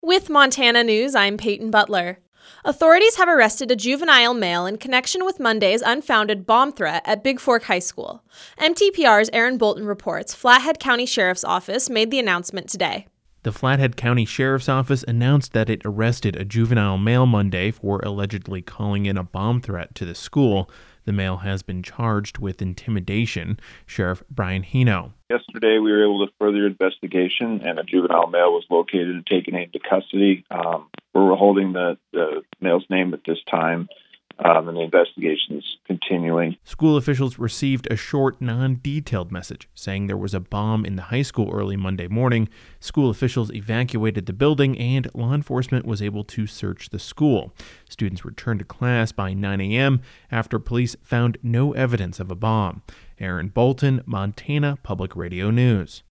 With Montana News, I'm Peyton Butler. Authorities have arrested a juvenile male in connection with Monday's unfounded bomb threat at Big Fork High School. MTPR's Aaron Bolton reports Flathead County Sheriff's Office made the announcement today. The Flathead County Sheriff's Office announced that it arrested a juvenile male Monday for allegedly calling in a bomb threat to the school. The male has been charged with intimidation. Sheriff Brian Hino. Yesterday, we were able to further investigation, and a juvenile male was located and taken into custody. We're holding the male's name at this time, and the investigation is continuing. School officials received a short, non-detailed message saying there was a bomb in the high school early Monday morning. School officials evacuated the building, and law enforcement was able to search the school. Students returned to class by 9 a.m. after police found no evidence of a bomb. Aaron Bolton, Montana Public Radio News.